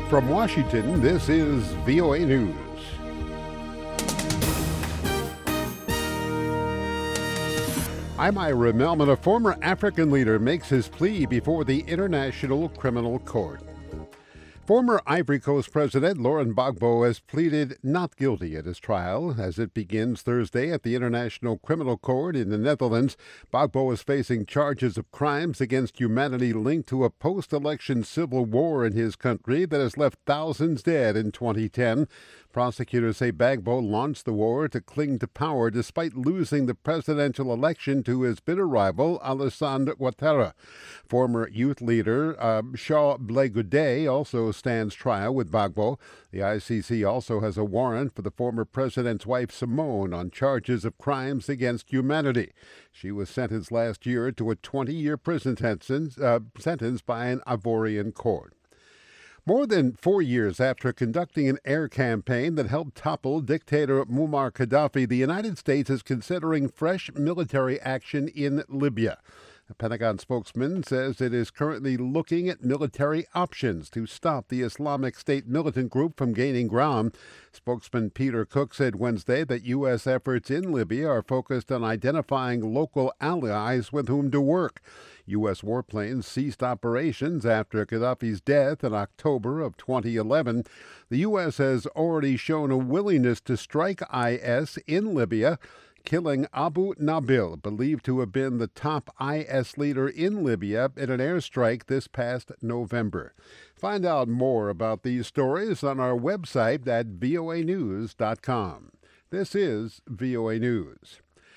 From Washington, this is VOA News. I'm Ira Melman. A former African leader makes his plea before the International Criminal Court. Former Ivory Coast President Laurent Gbagbo has pleaded not guilty at his trial as it begins Thursday at the International Criminal Court in the Netherlands. Gbagbo is facing charges of crimes against humanity linked to a post-election civil war in his country that has left thousands dead in 2010. Prosecutors say Gbagbo launched the war to cling to power despite losing the presidential election to his bitter rival Alassane Ouattara. Former youth leader Charles Blé Goudet also stands trial with Gbagbo. The ICC also has a warrant for the former president's wife Simone on charges of crimes against humanity. She was sentenced last year to a 20-year prison sentence by an Ivorian court. More than 4 years after conducting an air campaign that helped topple dictator Muammar Gaddafi, the United States is considering fresh military action in Libya. A Pentagon spokesman says it is currently looking at military options to stop the Islamic State militant group from gaining ground. Spokesman Peter Cook said Wednesday that U.S. efforts in Libya are focused on identifying local allies with whom to work. U.S. warplanes ceased operations after Gaddafi's death in October of 2011. The U.S. has already shown a willingness to strike IS in Libya, killing Abu Nabil, believed to have been the top IS leader in Libya, in an airstrike this past November. Find out more about these stories on our website at voanews.com. This is VOA News.